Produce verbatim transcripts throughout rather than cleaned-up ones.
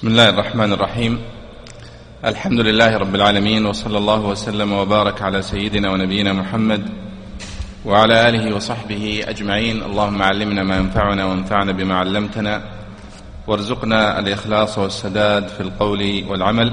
بسم الله الرحمن الرحيم. الحمد لله رب العالمين، وصلى الله وسلم وبارك على سيدنا ونبينا محمد وعلى آله وصحبه أجمعين. اللهم علمنا ما ينفعنا وانفعنا بما علمتنا، وارزقنا الإخلاص والسداد في القول والعمل.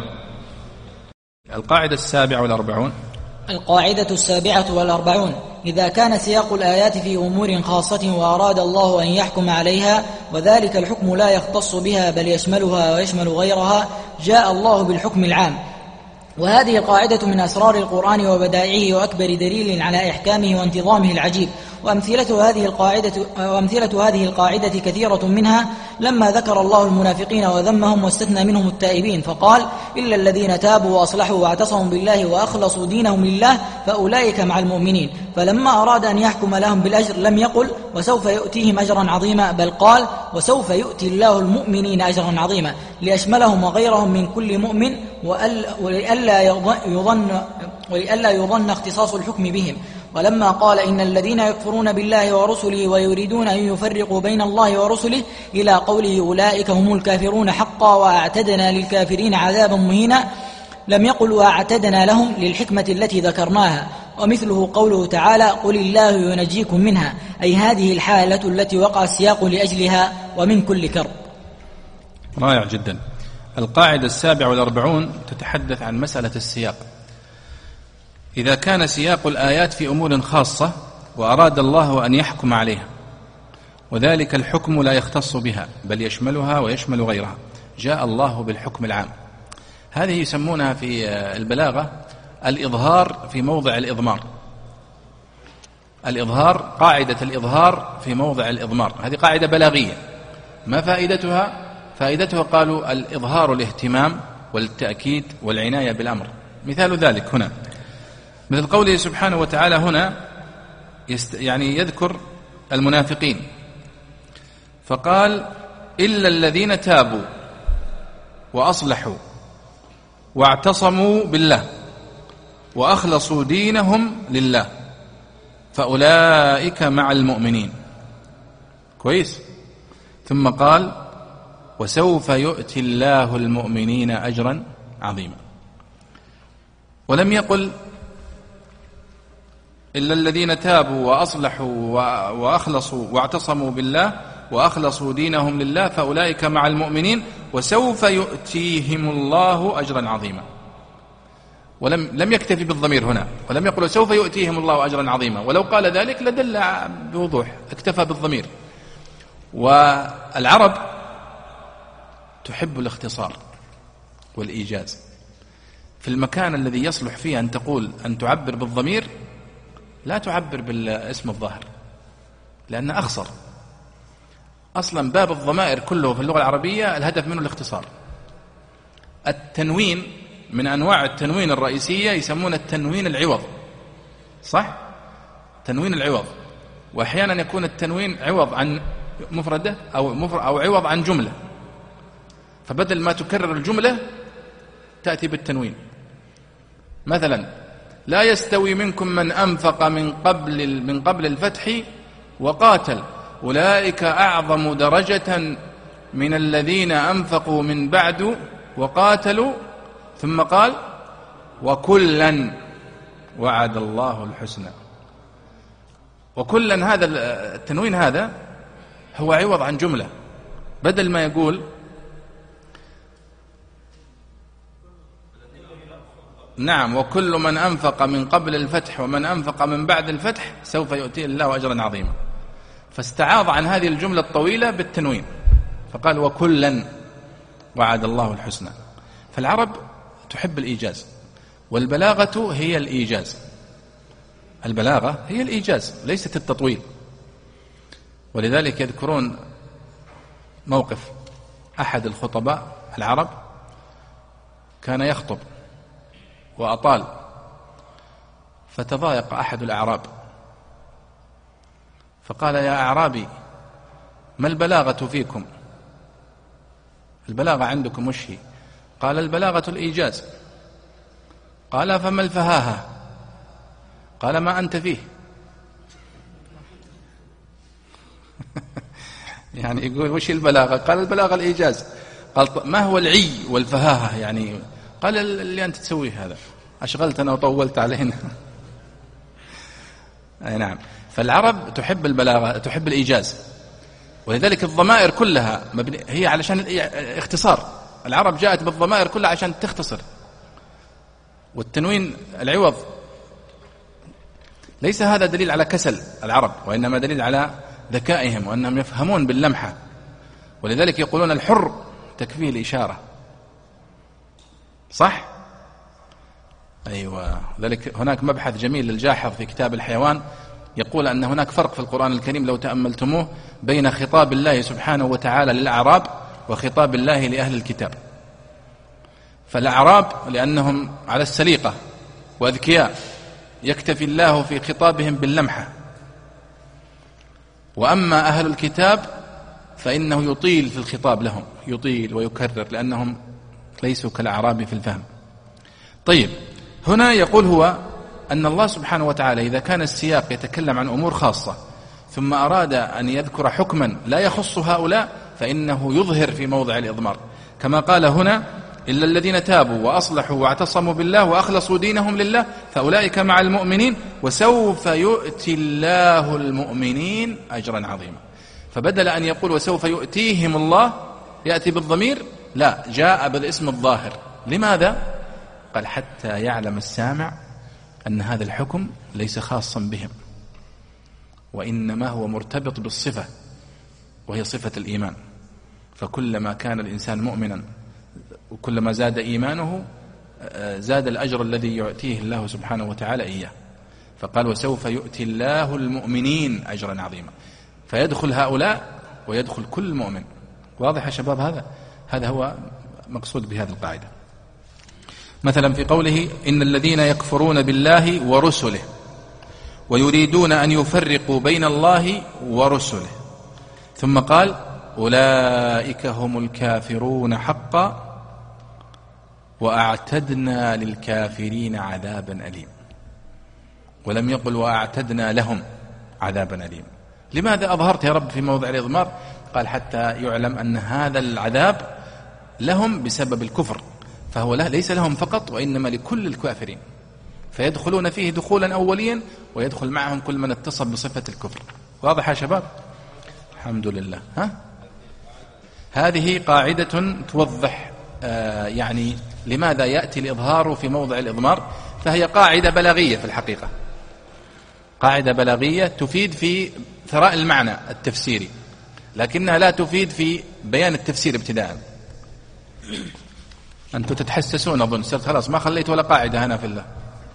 القاعدة السابعة والأربعون. القاعدة السابعة والأربعون: إذا كان سياق الآيات في أمور خاصة وأراد الله أن يحكم عليها، وذلك الحكم لا يختص بها بل يشملها ويشمل غيرها، جاء الله بالحكم العام. وهذه القاعدة من أسرار القرآن وبدائعه وأكبر دليل على إحكامه وانتظامه العجيب. وأمثلة هذه القاعدة وأمثلة هذه القاعدة كثيرة، منها لما ذكر الله المنافقين وذمهم واستثنى منهم التائبين فقال: إلا الذين تابوا وأصلحوا واعتصموا بالله وأخلصوا دينهم لله فأولئك مع المؤمنين. فلما أراد أن يحكم لهم بالأجر لم يقل وسوف يؤتيهم أجرا عظيما، بل قال وسوف يؤتي الله المؤمنين أجرا عظيما، ليشملهم وغيرهم من كل مؤمن، ولئلا يظن ولئلا يظن اختصاص الحكم بهم. ولما قال إن الذين يكفرون بالله ورسله ويريدون أن يفرقوا بين الله ورسله إلى قوله أولئك هم الكافرون حقا وأعتدنا للكافرين عذابا مهينا، لم يقل وأعتدنا لهم للحكمة التي ذكرناها. ومثله قوله تعالى: قل الله ينجيكم منها، أي هذه الحالة التي وقع السياق لأجلها ومن كل كرب. رائع جدا. القاعدة السابعة والأربعون تتحدث عن مسألة السياق. إذا كان سياق الآيات في أمور خاصة وأراد الله أن يحكم عليها، وذلك الحكم لا يختص بها بل يشملها ويشمل غيرها، جاء الله بالحكم العام. هذه يسمونها في البلاغة الإظهار في موضع الإضمار. الإظهار، قاعدة الإظهار في موضع الإضمار، هذه قاعدة بلاغية. ما فائدتها؟ فائدتها قالوا الإظهار الاهتمام والتأكيد والعناية بالأمر. مثال ذلك هنا مثل قوله سبحانه وتعالى هنا يست يعني يذكر المنافقين فقال: إلا الذين تابوا وأصلحوا واعتصموا بالله وأخلصوا دينهم لله فأولئك مع المؤمنين. كويس. ثم قال: وسوف يؤتي الله المؤمنين أجرا عظيما. ولم يقل إلا الذين تابوا وأصلحوا وأخلصوا واعتصموا بالله وأخلصوا دينهم لله فأولئك مع المؤمنين وسوف يؤتيهم الله أجرا عظيما. ولم لم يكتفي بالضمير هنا، ولم يقل سوف يؤتيهم الله أجرا عظيما، ولو قال ذلك لدل بوضوح، اكتفى بالضمير. والعرب تحب الاختصار والإيجاز. في المكان الذي يصلح فيه أن تقول أن تعبر بالضمير لا تعبر بالاسم الظاهر، لأن أخصر. أصلا باب الضمائر كله في اللغة العربية الهدف منه الاختصار. التنوين من أنواع التنوين الرئيسية يسمون التنوين العوض، صح؟ تنوين العوض. وأحيانا يكون التنوين عوض عن مفردة أو, مفر أو عوض عن جملة، فبدل ما تكرر الجملة تأتي بالتنوين. مثلا: لا يستوي منكم من أنفق من قبل من قبل الفتح وقاتل أولئك أعظم درجة من الذين أنفقوا من بعد وقاتلوا، ثم قال: وكلا وعد الله الحسنى. وكلا، هذا التنوين هذا هو عوض عن جملة. بدل ما يقول نعم وكل من أنفق من قبل الفتح ومن أنفق من بعد الفتح سوف يؤتيه الله أجرا عظيما، فاستعاض عن هذه الجملة الطويلة بالتنوين فقال: وكلا وعد الله الحسنى. فالعرب تحب الإيجاز، والبلاغة هي الإيجاز. البلاغة هي الإيجاز ليست التطويل. ولذلك يذكرون موقف أحد الخطباء العرب كان يخطب وأطال، فتضايق أحد الأعراب فقال: يا أعرابي ما البلاغة فيكم؟ البلاغة عندكم وش هي؟ قال: البلاغة الإيجاز. قال: فما الفهاهة؟ قال: ما أنت فيه. يعني يقول وش البلاغة؟ قال: البلاغة الإيجاز. قال ما هو العي والفهاهة يعني؟ قال اللي أنت تسويه هذا، أشغلتنا وطولت علينا. أي نعم. فالعرب تحب البلاغة، تحب الإيجاز، ولذلك الضمائر كلها هي علشان اختصار. العرب جاءت بالضمائر كلها عشان تختصر. والتنوين العوض ليس هذا دليل على كسل العرب، وإنما دليل على ذكائهم وأنهم يفهمون باللمحة. ولذلك يقولون الحر تكفيه الإشارة، صح؟ أيوة. ذلك هناك مبحث جميل للجاحظ في كتاب الحيوان يقول أن هناك فرق في القرآن الكريم لو تأملتموه بين خطاب الله سبحانه وتعالى للأعراب وخطاب الله لأهل الكتاب. فالأعراب لأنهم على السليقة وأذكياء يكتفي الله في خطابهم باللمحة، وأما أهل الكتاب فإنه يطيل في الخطاب لهم، يطيل ويكرر لأنهم ليسوا كالأعراب في الفهم. طيب، هنا يقول هو أن الله سبحانه وتعالى إذا كان السياق يتكلم عن أمور خاصة ثم أراد أن يذكر حكما لا يخص هؤلاء فإنه يظهر في موضع الإضمار، كما قال هنا إلا الذين تابوا وأصلحوا واعتصموا بالله وأخلصوا دينهم لله فأولئك مع المؤمنين وسوف يؤتي الله المؤمنين أجرا عظيما. فبدل أن يقول وسوف يؤتيهم الله يأتي بالضمير، لا، جاء بالاسم الظاهر. لماذا؟ قال حتى يعلم السامع أن هذا الحكم ليس خاصا بهم، وإنما هو مرتبط بالصفة وهي صفة الإيمان. فكلما كان الإنسان مؤمنا وكلما زاد إيمانه زاد الأجر الذي يؤتيه الله سبحانه وتعالى إياه. فقال وسوف يؤتي الله المؤمنين أجرا عظيما، فيدخل هؤلاء ويدخل كل مؤمن. واضح يا شباب؟ هذا هذا هو مقصود بهذه القاعدة. مثلا في قوله إن الذين يكفرون بالله ورسله ويريدون أن يفرقوا بين الله ورسله، ثم قال أولئك هم الكافرون حقا وأعتدنا للكافرين عذابا أليم، ولم يقل وأعتدنا لهم عذابا أليم. لماذا أظهرت يا رب في موضع الإضمار؟ قال حتى يعلم أن هذا العذاب لهم بسبب الكفر، فهو ليس لهم فقط وإنما لكل الكافرين، فيدخلون فيه دخولا أوليا ويدخل معهم كل من اتصف بصفة الكفر. واضح يا شباب؟ الحمد لله. ها؟ هذه قاعدة توضح آه يعني لماذا يأتي الإظهار في موضع الإضمار، فهي قاعدة بلاغية في الحقيقة، قاعدة بلاغية تفيد في ثراء المعنى التفسيري، لكنها لا تفيد في بيان التفسير ابتداء. أنتم تتحسسون أظن، صرت خلاص ما خليت ولا قاعدة هنا في الله.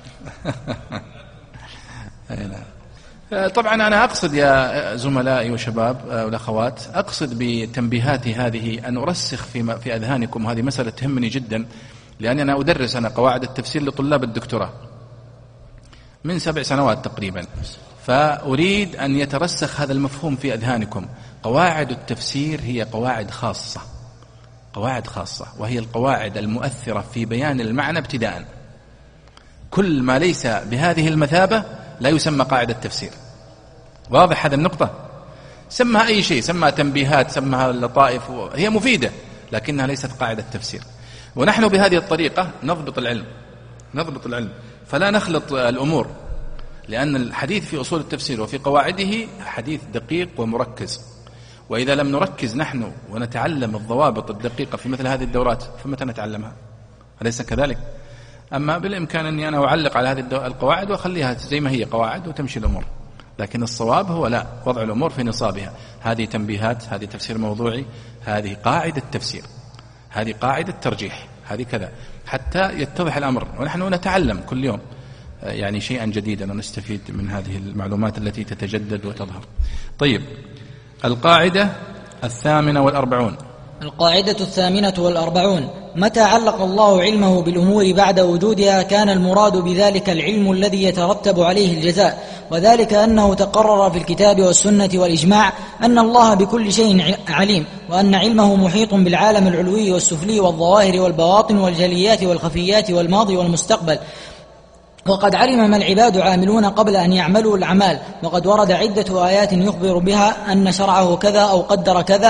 طبعا أنا أقصد يا زملائي وشباب والأخوات، أقصد بتنبيهاتي هذه أن أرسخ في في أذهانكم، وهذه مسألة تهمني جدا، لأني أنا أدرس أنا قواعد التفسير لطلاب الدكتوراه من سبع سنوات تقريبا، فأريد أن يترسخ هذا المفهوم في أذهانكم. قواعد التفسير هي قواعد خاصة، قواعد خاصة، وهي القواعد المؤثرة في بيان المعنى ابتداء. كل ما ليس بهذه المثابة لا يسمى قاعدة تفسير. واضح هذا النقطة؟ سمها أي شيء، سمها تنبيهات، سمها لطائف، هي مفيدة لكنها ليست قاعدة تفسير. ونحن بهذه الطريقة نضبط العلم، نضبط العلم فلا نخلط الأمور، لأن الحديث في أصول التفسير وفي قواعده حديث دقيق ومركز، وإذا لم نركز نحن ونتعلم الضوابط الدقيقة في مثل هذه الدورات فمتى نتعلمها؟ أليس كذلك؟ أما بالإمكان أني أنا أعلق على هذه القواعد وأخليها زي ما هي قواعد وتمشي الأمور، لكن الصواب هو لا، وضع الأمور في نصابها. هذه تنبيهات، هذه تفسير موضوعي، هذه قاعدة تفسير، هذه قاعدة ترجيح، هذه كذا، حتى يتضح الأمر. ونحن نتعلم كل يوم يعني شيئا جديدا ونستفيد من هذه المعلومات التي تتجدد وتظهر. طيب، القاعدة الثامنة والأربعون. القاعدة الثامنة والأربعون: متى علق الله علمه بالأمور بعد وجودها كان المراد بذلك العلم الذي يترتب عليه الجزاء، وذلك أنه تقرر في الكتاب والسنة والإجماع أن الله بكل شيء عليم، وأن علمه محيط بالعالم العلوي والسفلي والظواهر والبواطن والجليات والخفيات والماضي والمستقبل، وقد علم ما العباد عاملون قبل أن يعملوا الأعمال. وقد ورد عدة آيات يخبر بها أن شرعه كذا أو قدر كذا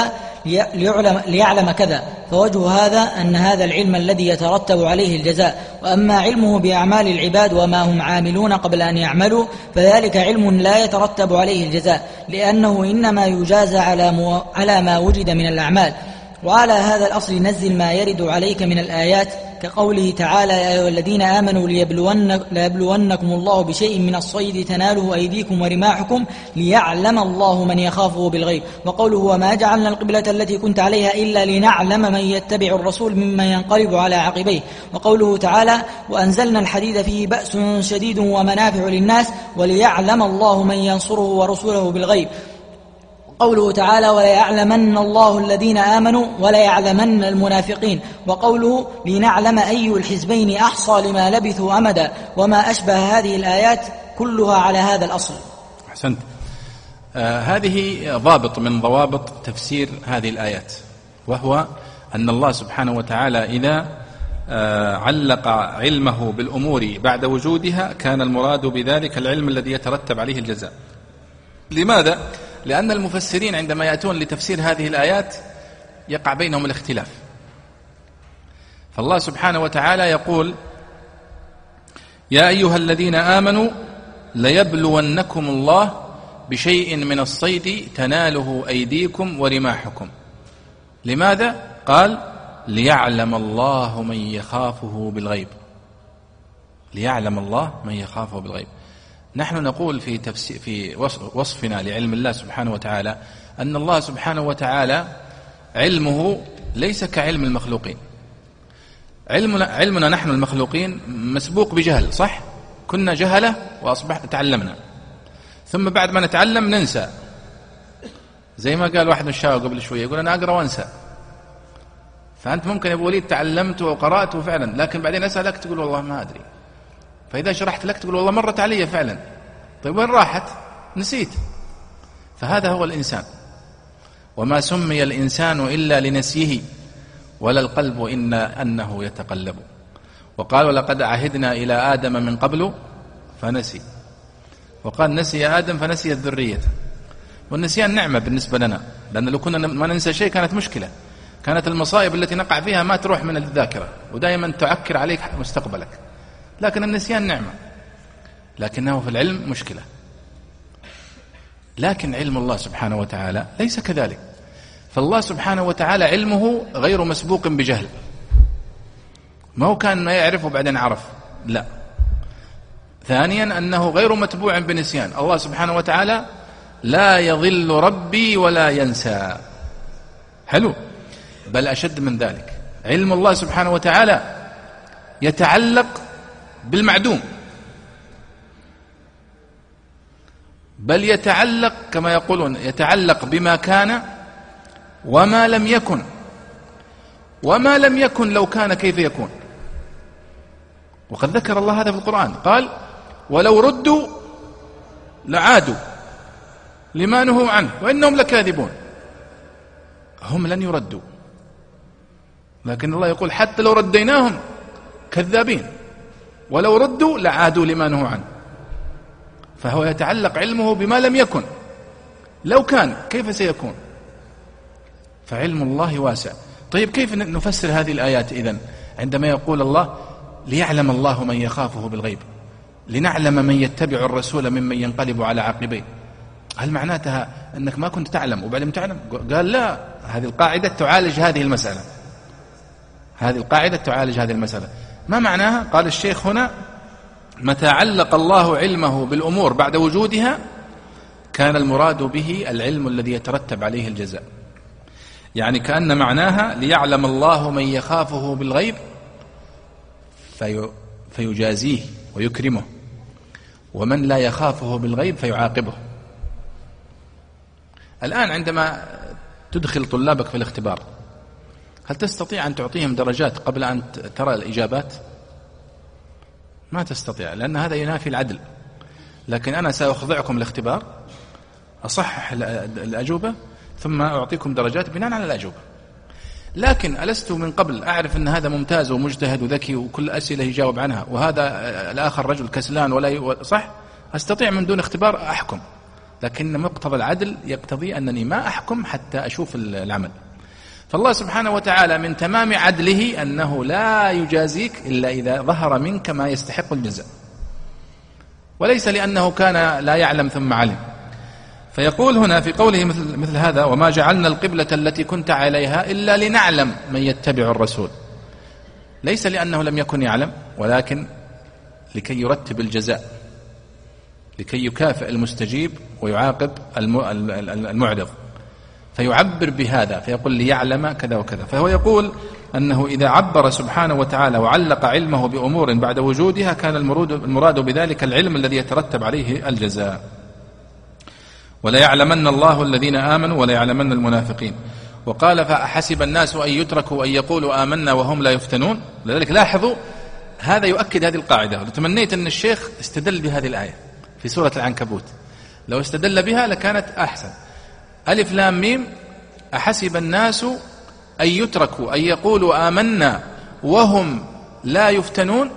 ليعلم, ليعلم كذا، فوجه هذا أن هذا العلم الذي يترتب عليه الجزاء. وأما علمه بأعمال العباد وما هم عاملون قبل أن يعملوا فذلك علم لا يترتب عليه الجزاء، لأنه إنما يجازى على, مو... على ما وجد من الأعمال. وعلى هذا الأصل نزل ما يرد عليك من الآيات كقوله تعالى: يا أيها الذين آمنوا ليبلون ليبلونكم الله بشيء من الصيد تناله أيديكم ورماحكم ليعلم الله من يخافه بالغيب. وقوله: وما جعلنا القبلة التي كنت عليها إلا لنعلم من يتبع الرسول ممن ينقلب على عقبيه. وقوله تعالى: وأنزلنا الحديد فيه بأس شديد ومنافع للناس وليعلم الله من ينصره ورسوله بالغيب. قوله تعالى: وليعلمن الله الذين آمنوا وليعلمن المنافقين. وقوله: لنعلم أي الحزبين أحصى لما لبثوا أمدا. وما أشبه هذه الآيات كلها على هذا الأصل. أحسنت. آه هذه ضابط من ضوابط تفسير هذه الآيات، وهو أن الله سبحانه وتعالى إذا آه علق علمه بالأمور بعد وجودها كان المراد بذلك العلم الذي يترتب عليه الجزاء. لماذا؟ لأن المفسرين عندما يأتون لتفسير هذه الآيات يقع بينهم الاختلاف. فالله سبحانه وتعالى يقول: يا أيها الذين آمنوا ليبلونكم الله بشيء من الصيد تناله أيديكم ورماحكم. لماذا؟ قال: ليعلم الله من يخافه بالغيب. ليعلم الله من يخافه بالغيب. نحن نقول في تفسير في وصفنا لعلم الله سبحانه وتعالى أن الله سبحانه وتعالى علمه ليس كعلم المخلوقين. علمنا, علمنا نحن المخلوقين مسبوق بجهل، صح؟ كنا جهلة وأصبح تعلمنا، ثم بعد ما نتعلم ننسى. زي ما قال واحد من الشباب قبل شوية، يقول أنا أقرأ وأنسى. فأنت ممكن يا أبو وليد تعلمت وقرأت فعلا، لكن بعدين أسألك تقول والله ما أدري. فإذا شرحت لك تقول والله مرت علي فعلا. طيب وين راحت؟ نسيت. فهذا هو الإنسان. وما سمي الإنسان إلا لنسيه ولا القلب إن أنه يتقلب. وقال: ولقد عهدنا إلى آدم من قبل فنسي. وقال: نسي آدم فنسي الذرية. والنسيان نعمة بالنسبة لنا، لأن لو كنا ما ننسى شيء كانت مشكلة، كانت المصائب التي نقع فيها ما تروح من الذاكرة ودائما تعكر عليك مستقبلك. لكن النسيان نعمة، لكنه في العلم مشكلة. لكن علم الله سبحانه وتعالى ليس كذلك. فالله سبحانه وتعالى علمه غير مسبوق بجهل، ما هو كان ما يعرف وبعدين عرف، لا. ثانيا أنه غير متبوع بنسيان. الله سبحانه وتعالى لا يضل ربي ولا ينسى. حلو. بل أشد من ذلك، علم الله سبحانه وتعالى يتعلق بالمعدوم، بل يتعلق كما يقولون يتعلق بما كان وما لم يكن. وما لم يكن لو كان كيف يكون؟ وقد ذكر الله هذا في القرآن، قال: ولو ردوا لعادوا لما نهوا عنه وإنهم لكاذبون. هم لن يردوا، لكن الله يقول حتى لو رديناهم كذابين، ولو ردوا لعادوا لما نهوا عنه. فهو يتعلق علمه بما لم يكن، لو كان كيف سيكون؟ فعلم الله واسع. طيب كيف نفسر هذه الآيات إذن عندما يقول الله: ليعلم الله من يخافه بالغيب، لنعلم من يتبع الرسول ممن ينقلب على عقبيه؟ هل معناتها أنك ما كنت تعلم وبعدين تعلم؟ قال لا، هذه القاعدة تعالج هذه المسألة، هذه القاعدة تعالج هذه المسألة. ما معناها؟ قال الشيخ هنا: متى علق الله علمه بالأمور بعد وجودها كان المراد به العلم الذي يترتب عليه الجزاء. يعني كأن معناها: ليعلم الله من يخافه بالغيب في فيجازيه ويكرمه، ومن لا يخافه بالغيب فيعاقبه. الآن عندما تدخل طلابك في الاختبار، هل تستطيع أن تعطيهم درجات قبل أن ترى الإجابات؟ ما تستطيع، لأن هذا ينافي العدل. لكن أنا سأخضعكم الاختبار، أصحح الأجوبة، ثم أعطيكم درجات بناء على الأجوبة. لكن ألست من قبل أعرف أن هذا ممتاز ومجتهد وذكي وكل أسئلة يجاوب عنها، وهذا الآخر رجل كسلان ولا ي... صح؟ أستطيع من دون اختبار أحكم، لكن مقتضى العدل يقتضي أنني ما أحكم حتى أشوف العمل. فالله سبحانه وتعالى من تمام عدله أنه لا يجازيك إلا إذا ظهر منك ما يستحق الجزاء، وليس لأنه كان لا يعلم ثم علم. فيقول هنا في قوله مثل, مثل هذا: وما جعلنا القبلة التي كنت عليها إلا لنعلم من يتبع الرسول، ليس لأنه لم يكن يعلم، ولكن لكي يرتب الجزاء، لكي يكافئ المستجيب ويعاقب المعرض، فيعبر بهذا فيقول ليعلم كذا وكذا. فهو يقول أنه إذا عبر سبحانه وتعالى وعلق علمه بأمور بعد وجودها كان المراد بذلك العلم الذي يترتب عليه الجزاء. ولا يعلمن الله الذين آمنوا ولا يعلمن المنافقين. وقال: فأحسب الناس أن يتركوا أن يقولوا آمنا وهم لا يفتنون. لذلك لاحظوا هذا يؤكد هذه القاعدة. وتمنيت أن الشيخ استدل بهذه الآية في سورة العنكبوت، لو استدل بها لكانت أحسن. ألف لام ميم: أحسب الناس أن يتركوا أن يقولوا آمنا وهم لا يفتنون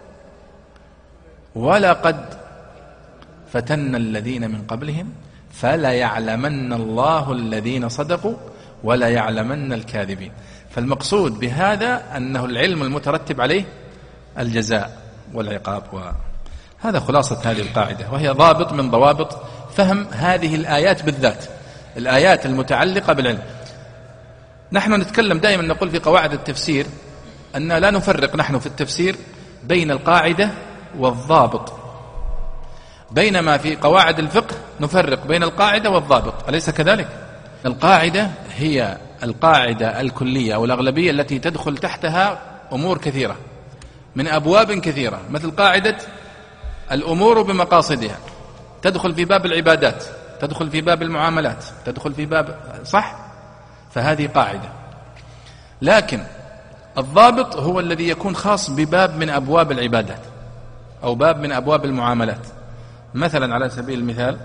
ولقد فتنا الذين من قبلهم فلا يعلمن الله الذين صدقوا ولا يعلمن الكاذبين. فالمقصود بهذا أنه العلم المترتب عليه الجزاء والعقاب. وهذا خلاصة هذه القاعدة، وهي ضابط من ضوابط فهم هذه الآيات بالذات، الآيات المتعلقة بالعلم. نحن نتكلم دائما، نقول في قواعد التفسير أن لا نفرق نحن في التفسير بين القاعدة والضابط، بينما في قواعد الفقه نفرق بين القاعدة والضابط، أليس كذلك؟ القاعدة هي القاعدة الكلية أو الأغلبية التي تدخل تحتها أمور كثيرة من أبواب كثيرة، مثل قاعدة الأمور بمقاصدها، تدخل في باب العبادات، تدخل في باب المعاملات، تدخل في باب، صح؟ فهذه قاعدة. لكن الضابط هو الذي يكون خاص بباب من أبواب العبادات أو باب من أبواب المعاملات. مثلا على سبيل المثال،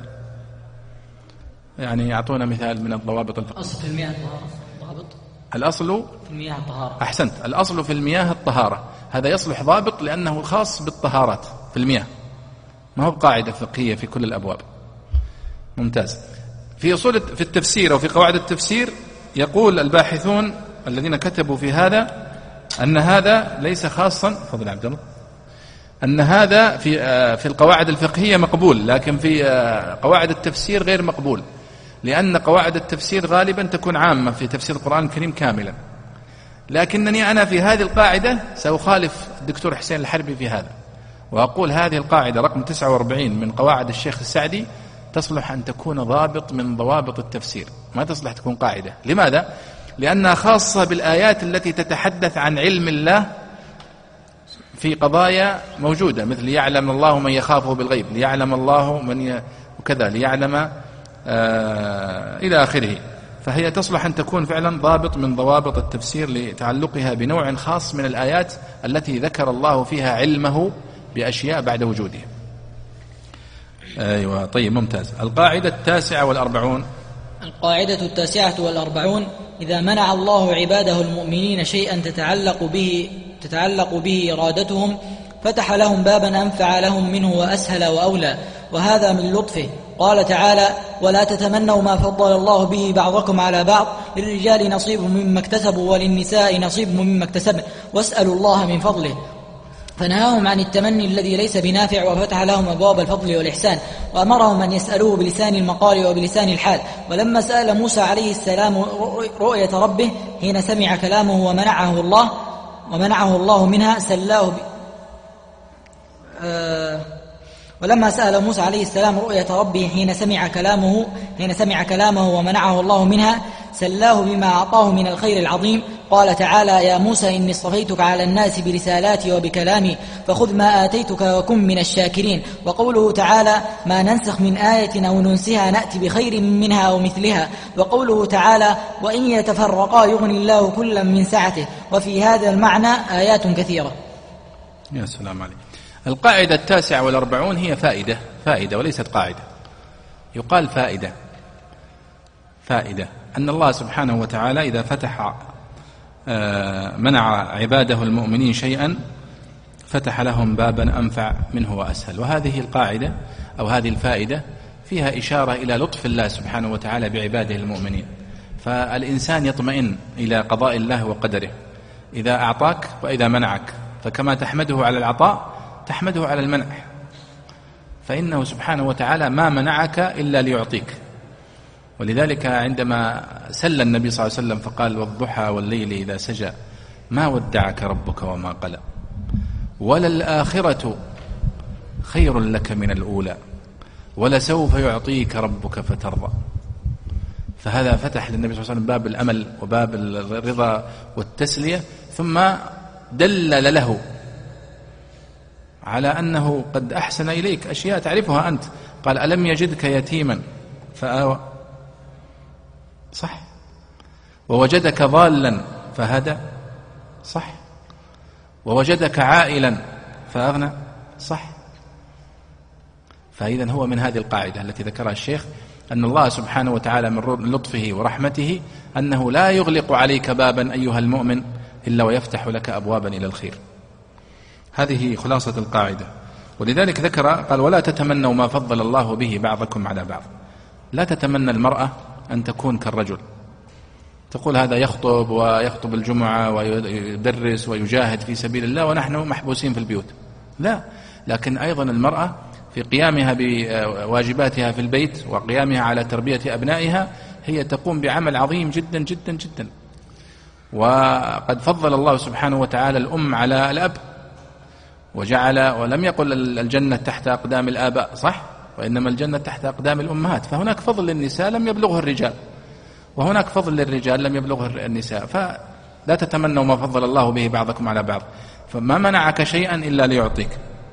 يعني يعطونا مثال من الضوابط الفقهية. الأصل في المياه الطهارة. ضابط الأصل في المياه الطهارة. أحسنت، الأصل في المياه الطهارة، هذا يصلح ضابط لأنه خاص بالطهارات في المياه، ما هو قاعدة فقهية في كل الأبواب. ممتاز. في أصول في التفسير وفي قواعد التفسير يقول الباحثون الذين كتبوا في هذا أن هذا ليس خاصا، فضل عبد الله، أن هذا في في القواعد الفقهية مقبول، لكن في قواعد التفسير غير مقبول، لأن قواعد التفسير غالبا تكون عامة في تفسير القرآن الكريم كاملا. لكنني أنا في هذه القاعدة سأخالف الدكتور حسين الحربي في هذا، وأقول هذه القاعدة رقم تسعة وأربعين من قواعد الشيخ السعدي تصلح أن تكون ضابط من ضوابط التفسير، ما تصلح تكون قاعدة. لماذا؟ لأنها خاصة بالآيات التي تتحدث عن علم الله في قضايا موجودة، مثل ليعلم الله من يخافه بالغيب، ليعلم الله من ي... وكذا ليعلم آه... إلى آخره. فهي تصلح أن تكون فعلا ضابط من ضوابط التفسير لتعلقها بنوع خاص من الآيات التي ذكر الله فيها علمه بأشياء بعد وجوده. أيوة، طيب، ممتاز. القاعدة التاسعة والأربعون. القاعدة التاسعة والأربعون: إذا منع الله عباده المؤمنين شيئا تتعلق به تتعلق به إرادتهم فتح لهم بابا أنفع لهم منه وأسهل وأولى، وهذا من لطفه. قال تعالى: ولا تتمنوا ما فضل الله به بعضكم على بعض، للرجال نصيب مما اكتسبوا وللنساء نصيب مما اكتسبن واسألوا الله من فضله. فنهاهم عن التمني الذي ليس بنافع، وفتح لهم أبواب الفضل والإحسان، وأمرهم أن يسألوه بلسان المقال وبلسان الحال. ولما سأل موسى عليه السلام رؤية ربه حين سمع كلامه ومنعه الله ومنعه الله منها سلاه ب... آه ولما سأل موسى عليه السلام رؤية ربه حين سمع كلامه حين سمع كلامه ومنعه الله منها سلاه بما أعطاه من الخير العظيم. قال تعالى: يا موسى إني اصطفيتك على الناس برسالاتي وبكلامي فخذ ما آتيتك وكن من الشاكرين. وقوله تعالى: ما ننسخ من آية أو ننسها نأتي بخير منها أو مثلها. وقوله تعالى: وإن يتفرقا يغني الله كلا من سعته. وفي هذا المعنى آيات كثيرة. يا سلام عليك. القاعدة التاسعة والأربعون هي فائدة فائدة وليست قاعدة. يقال فائدة فائدة أن الله سبحانه وتعالى إذا فتح منع عباده المؤمنين شيئا فتح لهم بابا أنفع منه وأسهل. وهذه القاعدة أو هذه الفائدة فيها إشارة إلى لطف الله سبحانه وتعالى بعباده المؤمنين، فالإنسان يطمئن إلى قضاء الله وقدره إذا أعطاك وإذا منعك، فكما تحمده على العطاء تحمده على المنع، فإنه سبحانه وتعالى ما منعك إلا ليعطيك. ولذلك عندما سل النبي صلى الله عليه وسلم فقال والضحى والليل إذا سجى ما ودعك ربك وما قلى وللآخرة خير لك من الأولى ولسوف يعطيك ربك فترضى. فهذا فتح للنبي صلى الله عليه وسلم باب الأمل وباب الرضا والتسلية، ثم دلل له على أنه قد أحسن إليك أشياء تعرفها أنت. قال ألم يجدك يتيما فآوى، صح، ووجدك ضالا فهدى، صح، ووجدك عائلا فأغنى، صح. فإذن هو من هذه القاعدة التي ذكرها الشيخ أن الله سبحانه وتعالى من لطفه ورحمته أنه لا يغلق عليك بابا أيها المؤمن إلا ويفتح لك أبوابا إلى الخير. هذه خلاصة القاعدة. ولذلك ذكر قال ولا تتمنوا ما فضل الله به بعضكم على بعض. لا تتمنى المرأة أن تكون كالرجل، تقول هذا يخطب ويخطب الجمعة ويدرس ويجاهد في سبيل الله ونحن محبوسين في البيوت. لا، لكن أيضا المرأة في قيامها بواجباتها في البيت وقيامها على تربية أبنائها هي تقوم بعمل عظيم جدا جدا جدا. وقد فضل الله سبحانه وتعالى الأم على الأب، وجعل ولم يقل الجنة تحت أقدام الآباء، صح، وإنما الجنة تحت أقدام الأمهات. فهناك فضل للنساء لم يبلغه الرجال، وهناك فضل للرجال لم يبلغه النساء. فلا تتمنوا ما فضل الله به بعضكم على بعض، فما منعك شيئا إلا ليعطيك.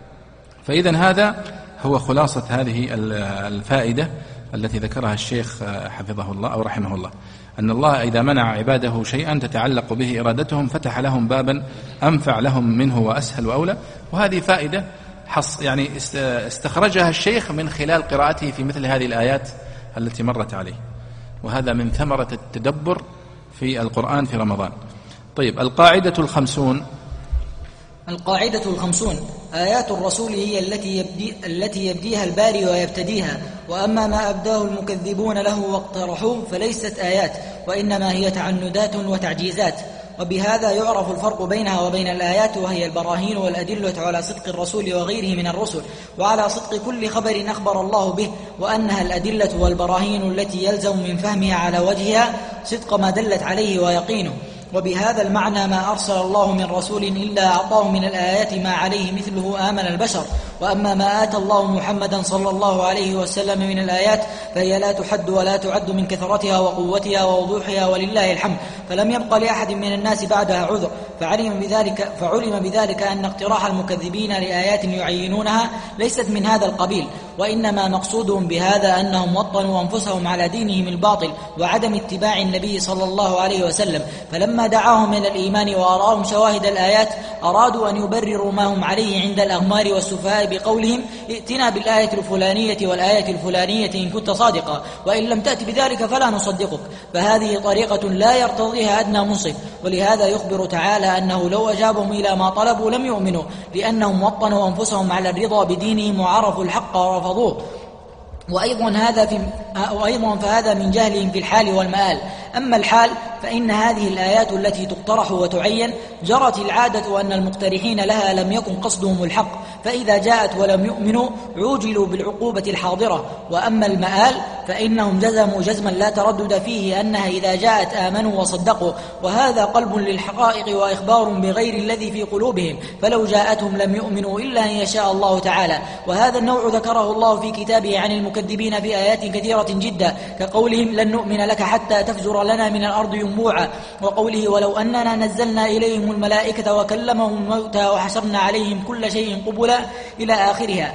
فإذن هذا هو خلاصة هذه الفائدة التي ذكرها الشيخ حفظه الله أو رحمه الله، أن الله إذا منع عباده شيئا تتعلق به إرادتهم فتح لهم بابا أنفع لهم منه وأسهل وأولى. وهذه فائدة حص يعني استخرجها الشيخ من خلال قراءته في مثل هذه الآيات التي مرت عليه، وهذا من ثمرة التدبر في القرآن في رمضان. طيب، القاعدة الخمسون. القاعدة الخمسون: آيات الرسول هي التي يبدي التي يبديها الباري ويبتديها، وأما ما أبداه المكذبون له واقترحوه فليست آيات، وإنما هي تعنتات وتعجيزات. وبهذا يعرف الفرق بينها وبين الآيات، وهي البراهين والأدلة على صدق الرسول وغيره من الرسل، وعلى صدق كل خبر أخبر الله به، وأنها الأدلة والبراهين التي يلزم من فهمها على وجهها صدق ما دلت عليه ويقينه. وبهذا المعنى ما أرسل الله من رسول إلا أعطاه من الآيات ما عليه مثله آمن البشر. وأما ما آتى الله محمدا صلى الله عليه وسلم من الآيات فهي لا تحد ولا تعد من كثرتها وقوتها ووضوحها، ولله الحمد، فلم يبق لأحد من الناس بعدها عذر. فعلم بذلك, فعلم بذلك أن اقتراح المكذبين لآيات يعينونها ليست من هذا القبيل، وإنما مقصودهم بهذا أنهم وطنوا أنفسهم على دينهم الباطل وعدم اتباع النبي صلى الله عليه وسلم. فلما دعاهم من الإيمان وأراهم شواهد الآيات أرادوا أن يبرروا ما هم عليه عند الأغمار والسفهاء بقولهم ائتنا بالآية الفلانية والآية الفلانية إن كنت صادقا، وإن لم تأت بذلك فلا نصدقك. فهذه طريقة لا يرتضيها أدنى منصف. ولهذا يخبر تعالى أنه لو أجابهم إلى ما طلبوا لم يؤمنوا، لأنهم وطنوا أنفسهم على الرضا بدينهم وعرفوا الحق ورفضوه. وأيضا هذا في وأيضا فهذا من جهلهم في الحال والمآل. أما الحال فإن هذه الآيات التي تقترح وتعين جرت العادة أن المقترحين لها لم يكن قصدهم الحق، فإذا جاءت ولم يؤمنوا عوجلوا بالعقوبة الحاضرة. وأما المآل فإنهم جزموا جزما لا تردد فيه أنها إذا جاءت آمنوا وصدقوا، وهذا قلب للحقائق وإخبار بغير الذي في قلوبهم، فلو جاءتهم لم يؤمنوا إلا أن يشاء الله تعالى. وهذا النوع ذكره الله في كتابه عن المكذبين في آيات كثيرة جدا، كقولهم لن نؤمن لك حتى تفجر لنا من الأرض ينبوعا، وقوله ولو أننا نزلنا إليهم الملائكة وكلمهم الموتى وحشرنا عليهم كل شيء قبلا إلى آخرها.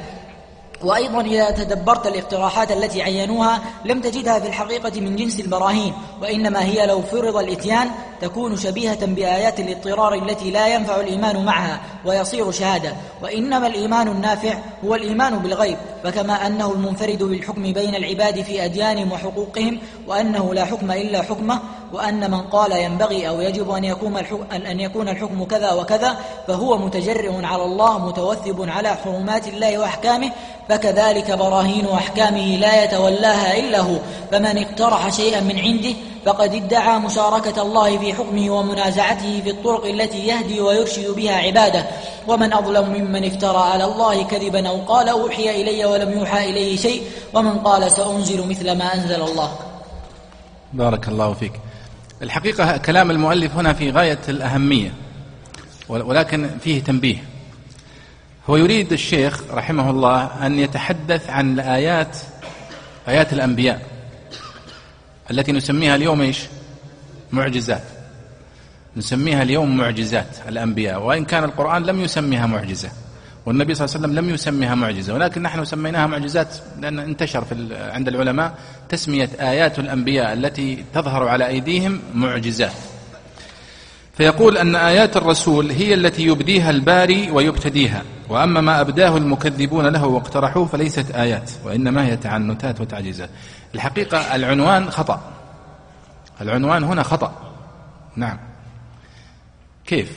وأيضا إذا تدبرت الاقتراحات التي عينوها لم تجدها في الحقيقة من جنس البراهين، وإنما هي لو فرض الإتيان تكون شبيهة بآيات الاضطرار التي لا ينفع الإيمان معها ويصير شهادة. وإنما الإيمان النافع هو الإيمان بالغيب، فكما أنه المنفرد بالحكم بين العباد في أديانهم وحقوقهم، وأنه لا حكم إلا حكمه، وأن من قال ينبغي أو يجب أن يكون الحكم, أن يكون الحكم كذا وكذا فهو متجرئ على الله متوثب على حرمات الله وأحكامه، فكذلك براهين أحكامه لا يتولاها إلا هو. فمن اقترح شيئا من عنده فقد ادعى مشاركة الله في حكمه ومنازعته في الطرق التي يهدي ويرشد بها عباده. ومن أظلم ممن افترى على الله كذبا أو قال أوحي إلي ولم يوحى إليه شيء، ومن قال سأنزل مثل ما أنزل الله. بارك الله فيك. الحقيقة كلام المؤلف هنا في غاية الأهمية، ولكن فيه تنبيه. هو يريد الشيخ رحمه الله أن يتحدث عن الآيات، آيات الأنبياء التي نسميها اليوم إيش؟ معجزات. نسميها اليوم معجزات الأنبياء، وإن كان القرآن لم يسميها معجزة، والنبي صلى الله عليه وسلم لم يسميها معجزة، ولكن نحن سميناها معجزات لأن انتشر في عند العلماء تسمية آيات الأنبياء التي تظهر على أيديهم معجزات. فيقول أن آيات الرسول هي التي يبديها الباري ويبتديها، وأما ما أبداه المكذبون له واقترحوه فليست آيات، وإنما هي تعنتات وتعجيزات. الحقيقة العنوان خطأ، العنوان هنا خطأ. نعم. كيف؟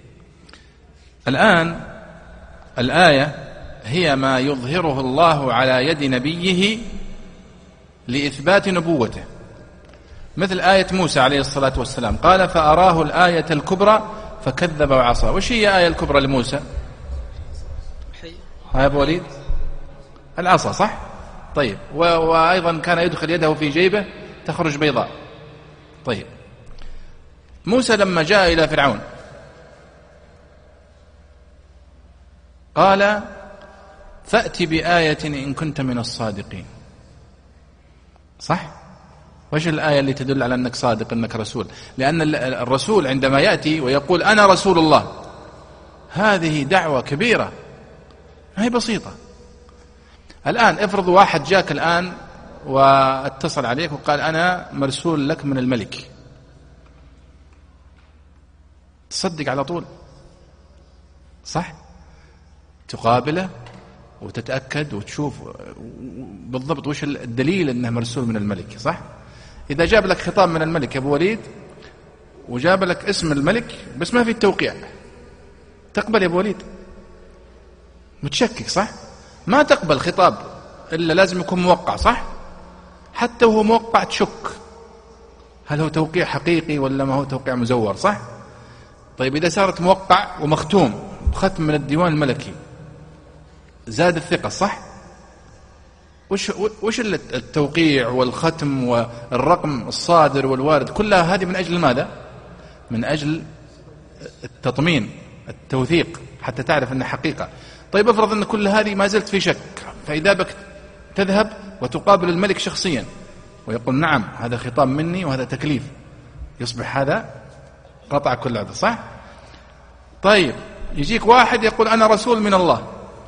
الآن الآية هي ما يظهره الله على يد نبيه لإثبات نبوته، مثل آية موسى عليه الصلاة والسلام، قال فأراه الآية الكبرى فكذب وعصى. وش هي آية الكبرى لموسى؟ ها أبو وليد؟ العصا، صح؟ طيب، وأيضا كان يدخل يده في جيبه تخرج بيضاء. طيب، موسى لما جاء إلى فرعون قال فأت بآية إن كنت من الصادقين، صح؟ وش الآية اللي تدل على أنك صادق، أنك رسول؟ لأن الرسول عندما يأتي ويقول أنا رسول الله، هذه دعوة كبيرة، ما هي بسيطة. الآن افرض واحد جاك الآن واتصل عليك وقال أنا مرسول لك من الملك، تصدق على طول، صح؟ تقابله وتتأكد وتشوف بالضبط وش الدليل أنه مرسول من الملك، صح؟ إذا جاب لك خطاب من الملك يا أبو وليد وجاب لك اسم الملك بس ما في التوقيع، تقبل يا أبو وليد؟ متشكك، صح؟ ما تقبل خطاب إلا لازم يكون موقع، صح؟ حتى وهو موقع تشك هل هو توقيع حقيقي ولا ما هو توقيع مزور، صح؟ طيب، إذا صارت موقع ومختوم بختم من الديوان الملكي زاد الثقة، صح؟ وش وش التوقيع والختم والرقم الصادر والوارد كلها هذه من أجل ماذا؟ من أجل التطمين، التوثيق، حتى تعرف أنها حقيقة. طيب، افرض أن كل هذه ما زلت في شك، فإذا بك تذهب وتقابل الملك شخصيا ويقول نعم هذا خطاب مني وهذا تكليف، يصبح هذا قطع كل عذر، صح؟ طيب، يجيك واحد يقول أنا رسول من الله،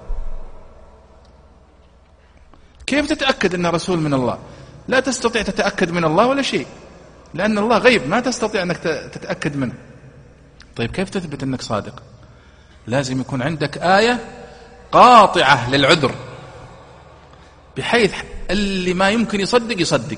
كيف تتأكد أنه رسول من الله؟ لا تستطيع تتأكد من الله ولا شيء، لأن الله غيب ما تستطيع أنك تتأكد منه. طيب، كيف تثبت أنك صادق؟ لازم يكون عندك آية قاطعة للعذر، بحيث اللي ما يمكن يصدق يصدق.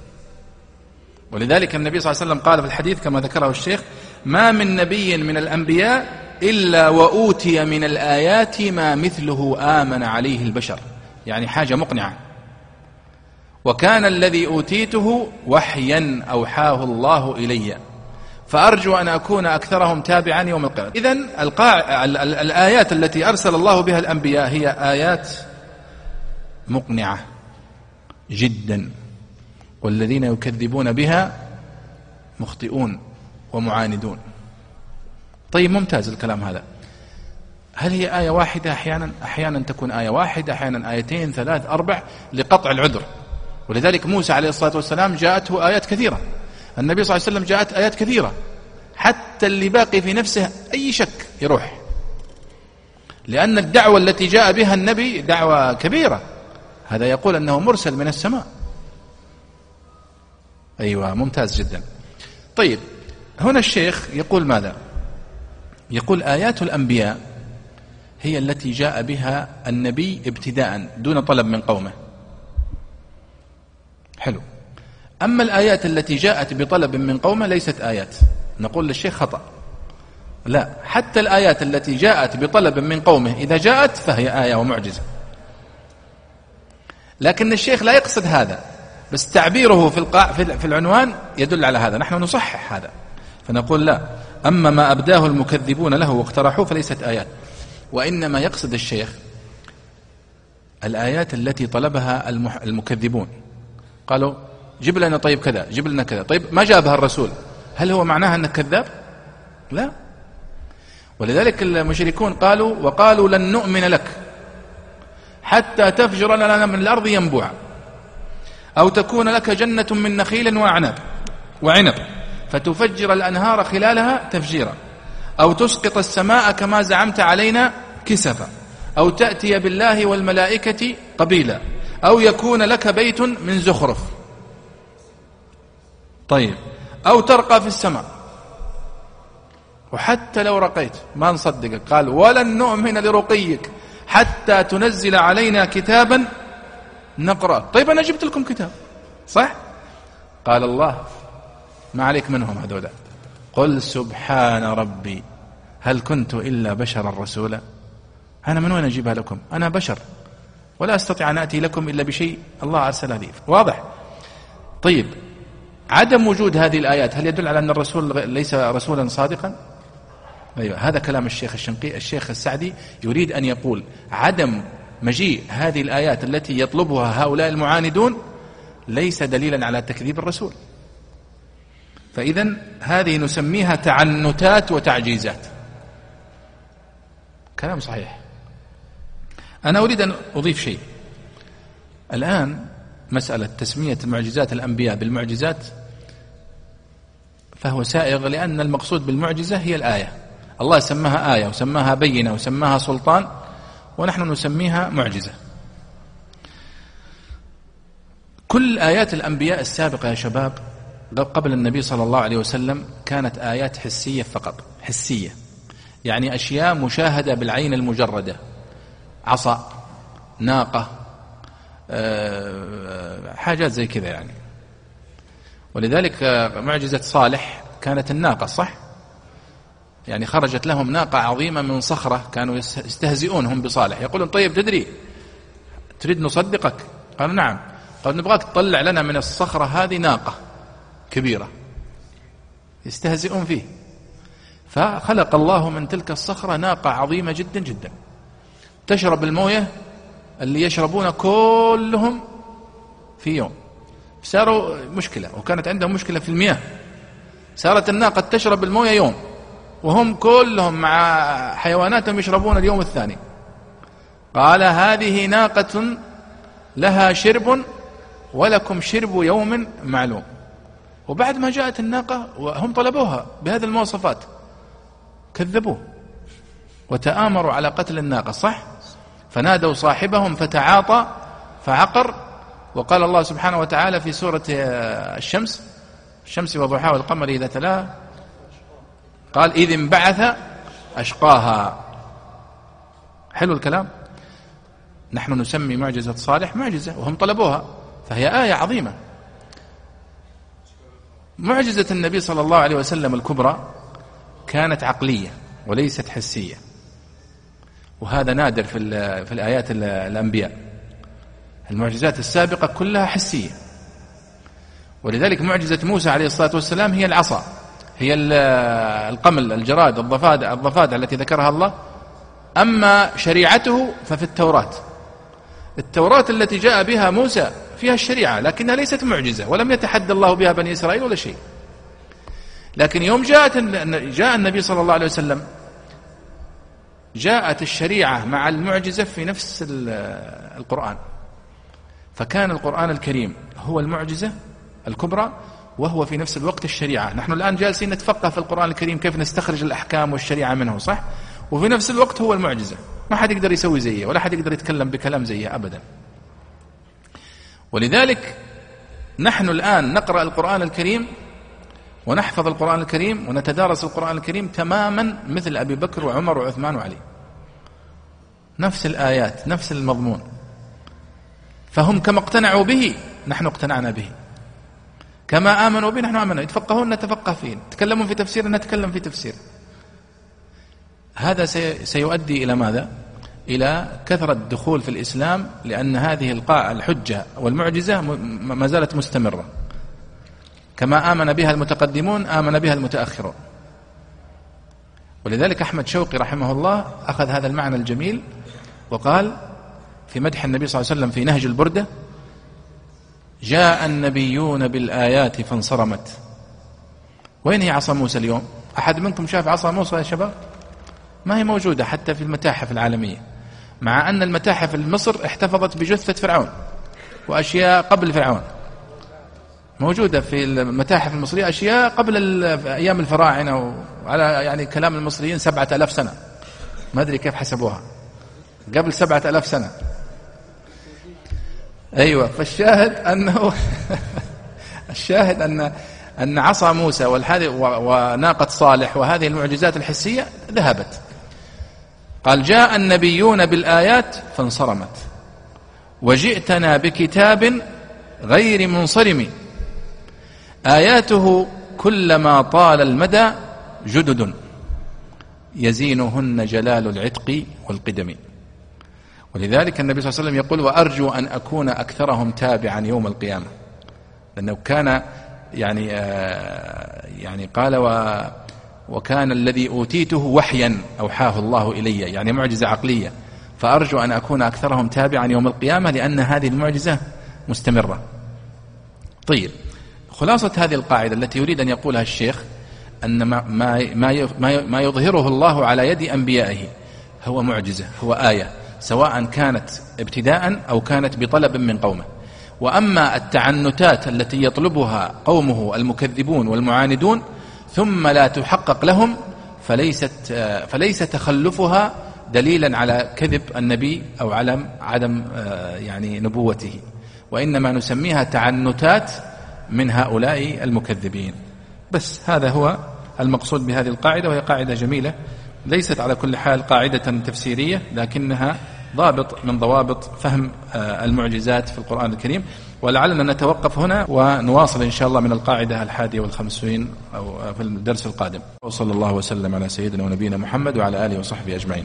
ولذلك النبي صلى الله عليه وسلم قال في الحديث كما ذكره الشيخ ما من نبي من الأنبياء إلا وأوتي من الآيات ما مثله آمن عليه البشر، يعني حاجة مقنعة. وكان الذي أوتيته وحيا أوحاه الله إلي، فأرجو أن أكون أكثرهم تابعا يوم القيامة. إذن القاع... الآيات التي أرسل الله بها الأنبياء هي آيات مقنعة جدا، والذين يكذبون بها مخطئون ومعاندون. طيب، ممتاز الكلام هذا. هل هي آية واحدة؟ أحيانا أحيانا تكون آية واحدة، أحيانا آيتين، ثلاث، أربع، لقطع العذر. ولذلك موسى عليه الصلاة والسلام جاءته آيات كثيرة، النبي صلى الله عليه وسلم جاءت آيات كثيرة، حتى اللي باقي في نفسه أي شك يروح، لأن الدعوة التي جاء بها النبي دعوة كبيرة. هذا يقول أنه مرسل من السماء. أيوة، ممتاز جدا. طيب، هنا الشيخ يقول ماذا؟ يقول آيات الأنبياء هي التي جاء بها النبي ابتداء دون طلب من قومه. حلو. أما الآيات التي جاءت بطلب من قومه ليست آيات. نقول للشيخ خطأ، لا، حتى الآيات التي جاءت بطلب من قومه إذا جاءت فهي آية ومعجزة. لكن الشيخ لا يقصد هذا، بس تعبيره في القاع في العنوان يدل على هذا. نحن نصحح هذا فنقول لا، أما ما أبداه المكذبون له واقترحوه فليست آيات، وإنما يقصد الشيخ الآيات التي طلبها المكذبون. قالوا جيب لنا طيب كذا، جيب لنا كذا، طيب ما جابها الرسول، هل هو معناها أنك كذاب؟ لا. ولذلك المشركون قالوا وقالوا لن نؤمن لك حتى تفجر لنا من الأرض ينبوعا أو تكون لك جنة من نخيل وعنب وعنب فتفجر الأنهار خلالها تفجيرا أو تسقط السماء كما زعمت علينا كسفا أو تأتي بالله والملائكة قبيلا أو يكون لك بيت من زخرف. طيب، أو ترقى في السماء. وحتى لو رقيت ما نصدقك. قال ولن نؤمن لرقيك حتى تنزل علينا كتابا نقرأ. طيب أنا جبت لكم كتاب صح؟ قال الله ما عليك منهم هذولا، قل سبحان ربي هل كنت إلا بشرا رسولا. أنا من وين أجيبها لكم؟ أنا بشر ولا أستطيع أن أتي لكم إلا بشيء الله أرسله لي. واضح؟ طيب، عدم وجود هذه الآيات هل يدل على أن الرسول ليس رسولا صادقا؟ أيوة، هذا كلام الشيخ الشنقي. الشيخ السعدي يريد أن يقول عدم مجيء هذه الآيات التي يطلبها هؤلاء المعاندون ليس دليلا على تكذيب الرسول. فإذن هذه نسميها تعنتات وتعجيزات. كلام صحيح. أنا أريد أن أضيف شيء الآن. مسألة تسمية معجزات الأنبياء بالمعجزات فهو سائغ، لأن المقصود بالمعجزة هي الآية. الله سماها آية وسماها بينة وسماها سلطان، ونحن نسميها معجزة. كل آيات الأنبياء السابقة يا شباب قبل النبي صلى الله عليه وسلم كانت آيات حسية فقط، حسية يعني أشياء مشاهدة بالعين المجردة، عصا، ناقة، حاجات زي كذا يعني. ولذلك معجزة صالح كانت الناقة صح؟ يعني خرجت لهم ناقة عظيمة من صخرة، كانوا يستهزئونهم بصالح، يقولون طيب تدري تريد نصدقك؟ قالوا نعم. قال نبغاك تطلع لنا من الصخرة هذه ناقة كبيرة. يستهزئون فيه، فخلق الله من تلك الصخرة ناقة عظيمة جدا جدا تشرب الموية اللي يشربون كلهم في يوم. صاروا مشكلة، وكانت عندهم مشكلة في المياه. صارت الناقة تشرب الموية يوم وهم كلهم مع حيواناتهم يشربون اليوم الثاني. قال هذه ناقة لها شرب ولكم شرب يوم معلوم. وبعد ما جاءت الناقة وهم طلبوها بهذه المواصفات كذبوه وتآمروا على قتل الناقة صح؟ فنادوا صاحبهم فتعاطى فعقر. وقال الله سبحانه وتعالى في سورة الشمس الشمس وضحاها والقمر إذا تلاها قال إذ انبعث أشقاها. حلو الكلام. نحن نسمي معجزة صالح معجزة وهم طلبوها، فهي آية عظيمة. معجزة النبي صلى الله عليه وسلم الكبرى كانت عقلية وليست حسية، وهذا نادر في في الآيات الأنبياء. المعجزات السابقة كلها حسية. ولذلك معجزة موسى عليه الصلاة والسلام هي العصا، هي القمل، الجراد، الضفادع الضفادع التي ذكرها الله. أما شريعته ففي التوراة. التوراة التي جاء بها موسى فيها الشريعة لكنها ليست معجزة، ولم يتحدى الله بها بني إسرائيل ولا شيء. لكن يوم جاءت جاء النبي صلى الله عليه وسلم جاءت الشريعة مع المعجزة في نفس القرآن، فكان القرآن الكريم هو المعجزة الكبرى وهو في نفس الوقت الشريعة. نحن الآن جالسين نتفقه في القرآن الكريم كيف نستخرج الأحكام والشريعة منه صح؟ وفي نفس الوقت هو المعجزة، ما حد يقدر يسوي زيه ولا حد يقدر يتكلم بكلام زيه أبدا. ولذلك نحن الآن نقرأ القرآن الكريم ونحفظ القرآن الكريم ونتدارس القرآن الكريم تماما مثل أبي بكر وعمر وعثمان وعلي، نفس الآيات نفس المضمون. فهم كما اقتنعوا به نحن اقتنعنا به، كما آمنوا به نحن آمنا، يتفقهون نتفقه فيه، يتكلمون في تفسير نتكلم في تفسير. هذا سيؤدي إلى ماذا؟ إلى كثرة الدخول في الإسلام، لأن هذه القاء الحجة والمعجزة ما زالت مستمرة، كما آمن بها المتقدمون آمن بها المتأخرون. ولذلك أحمد شوقي رحمه الله أخذ هذا المعنى الجميل وقال في مدح النبي صلى الله عليه وسلم في نهج البردة: جاء النبيون بالآيات فانصرمت. وين هي عصا موسى اليوم؟ أحد منكم شاف عصا موسى يا شباب؟ ما هي موجودة حتى في المتاحف العالمية، مع أن المتاحف المصر احتفظت بجثة فرعون وأشياء قبل فرعون، موجودة في المتاحف المصرية أشياء قبل أيام الفراعنة، وعلى يعني كلام المصريين سبعة ألاف سنة، ما أدري كيف حسبوها، قبل سبعة ألاف سنة. أيوة، فالشاهد أنه الشاهد أن أن عصا موسى وناقة صالح وهذه المعجزات الحسية ذهبت. قال: جاء النبيون بالآيات فانصرمت وجئتنا بكتاب غير منصرم آياته كلما طال المدى جدد يزينهن جلال العتق والقدم. ولذلك النبي صلى الله عليه وسلم يقول: وأرجو أن أكون أكثرهم تابعا يوم القيامة، لأنه كان يعني يعني قال و وكان الذي أوتيته وحيا أوحاه الله إلي، يعني معجزة عقلية، فأرجو أن أكون أكثرهم تابعا يوم القيامة لأن هذه المعجزة مستمرة. طيب، خلاصة هذه القاعدة التي يريد أن يقولها الشيخ أن ما ما ما يظهره الله على يد أنبيائه هو معجزة، هو آية، سواء كانت ابتداء أو كانت بطلب من قومه. وأما التعنتات التي يطلبها قومه المكذبون والمعاندون ثم لا تحقق لهم فليست فليس تخلفها دليلا على كذب النبي أو على عدم يعني نبوته، وإنما نسميها تعنتات من هؤلاء المكذبين. بس هذا هو المقصود بهذه القاعدة، وهي قاعدة جميلة، ليست على كل حال قاعدة تفسيرية، لكنها ضابط من ضوابط فهم المعجزات في القرآن الكريم. ولعلنا نتوقف هنا ونواصل إن شاء الله من القاعدة الحادية والخمسين أو في الدرس القادم. وصلى الله وسلم على سيدنا ونبينا محمد وعلى آله وصحبه أجمعين.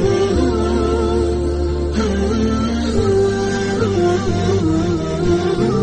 Thank you.